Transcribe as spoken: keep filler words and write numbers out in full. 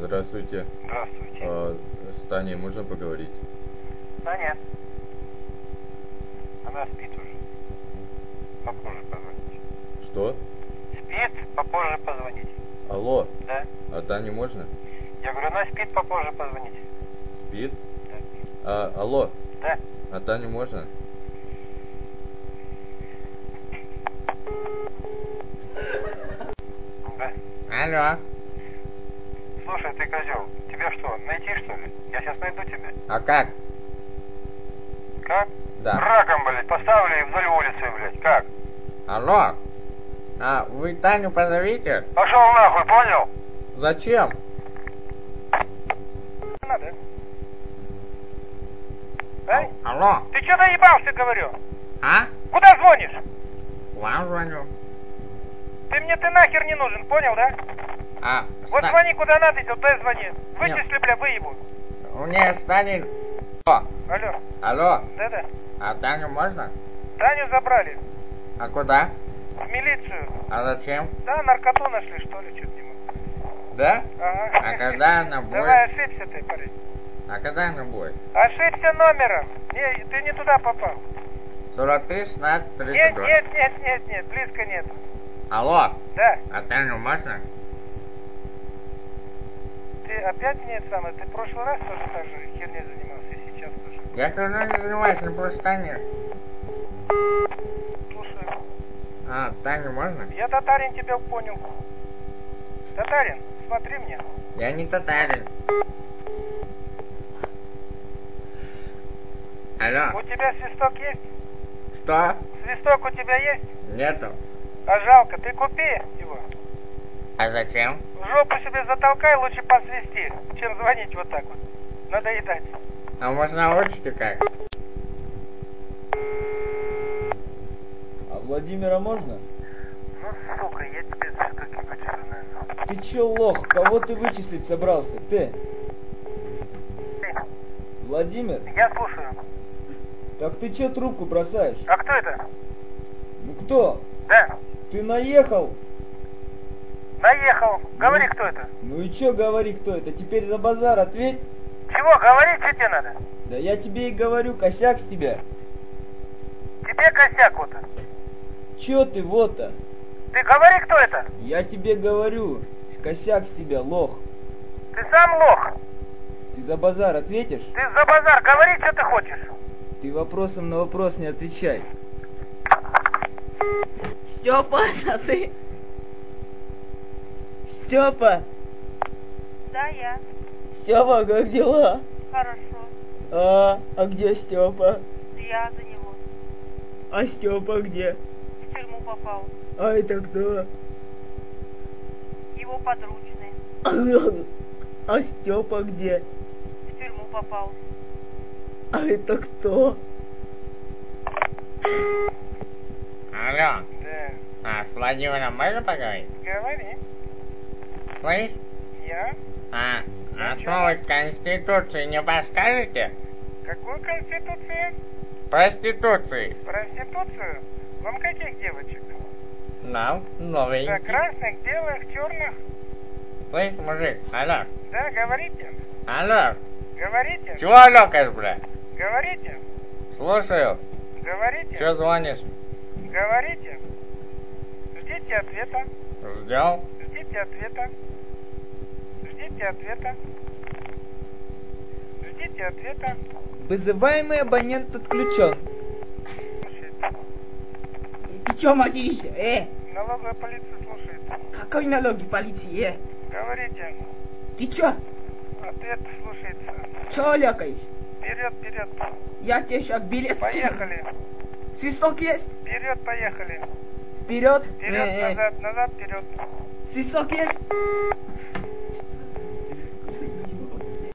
Здравствуйте. Здравствуйте. А, с Таней можно поговорить? Таня. Она спит уже. Попозже позвоните. Что? Спит, попозже позвоните. Алло, Да? а Тане можно? Я говорю, она спит, попозже позвоните. Спит? Да. А, алло, Да? а Таню можно? Да. Алло. Слушай, ты козел, тебя что, найти что ли? Я сейчас найду тебя. А как? Как? Да. Раком, блядь, поставлю и вдоль улицы, блядь. Как? Алло. А вы Таню позовите? Пошел нахуй, понял? Зачем? Надо. Да? Алло. Ты что доебался, говорю? А? Куда звонишь? Вам звоню. Ты мне ты нахер не нужен, понял, да? А, Вот ста- звони куда надо, туда и звони. Вычисли, бля, выебу. У меня станет... О, Алло. алло. Да-да. А Таню можно? Таню забрали. А куда? В милицию. А зачем? Да, наркоту нашли, что ли, что-то не могу. Да? Ага. А когда она будет? Давай, ошибся ты, парень. А когда она будет? Ошибся номером. Не, ты не туда попал. сорок три, шестнадцать, Нет, тридцать два. нет, нет, нет, нет, близко нет. Алло. Да. А Таню можно? Ты опять мне это самое, ты в прошлый раз тоже так же херней занимался, и сейчас тоже. Я все равно не занимаюсь, не просто Таню. Слушай, А, Таню можно? я татарин тебя понял. Татарин, смотри мне. Я не татарин. Алло. У тебя свисток есть? Что? Свисток у тебя есть? Нету. А жалко, ты купи его. А зачем? В жопу себе затолкай, лучше посвисти, чем звонить вот так вот. Надоедать. А можно научите как? А Владимира можно? Ну, сука, я тебе все-таки вычислю, наверное. Ты чё, лох? Кого ты вычислить собрался? Ты? Владимир? Я слушаю. Так ты чё трубку бросаешь? А кто это? Ну кто? Да, Ты наехал? наехал. Говори, Ну? кто это. Ну и чё говори, кто это? Теперь за базар ответь. Чего, говори, что тебе надо? Да я тебе и говорю, косяк с тебя. Тебе косяк вот. Чё ты вот-то? Ты говори, кто это. Я тебе говорю, косяк с тебя, лох. Ты сам лох. Ты за базар ответишь? Ты за базар говори, что ты хочешь. Ты вопросом на вопрос не отвечай. Степа, а ты? Степа, Да, я. Степа, как дела? Хорошо. А, а где Степа? Я за него. А Степа где? В тюрьму попал. А это кто? Его подручный. А Степа где? В тюрьму попал. А это кто? Алло. Да, А, с Владимиром можно поговорить? говори. Слышь? Я? А, основы Конституции не подскажете? Какую конституцию? Проституции. Проституцию? Вам каких девочек? Нам Да, новенький. красных, белых, черных? Слышь, мужик, алло. Да, говорите. Алло. Говорите. Чего алло, кажешь, бля? Говорите. Слушаю. Говорите. Че звонишь? Говорите. Ждите ответа. Ждем. Ждите ответа. Ждите ответа. Ждите ответа. Вызываемый абонент отключен. Слушайте. Ты чё материшься? Э, Налоговая полиция слушает. какой налоги полиции? Э, Говорите. ты чё? Ответ слушается. Чё лекаешь? Вперед, вперед. Я тебе сейчас билет снял. Поехали. Свисток есть? Вперед, поехали. Вперед. Вперед, назад, назад, вперед. Свисток есть?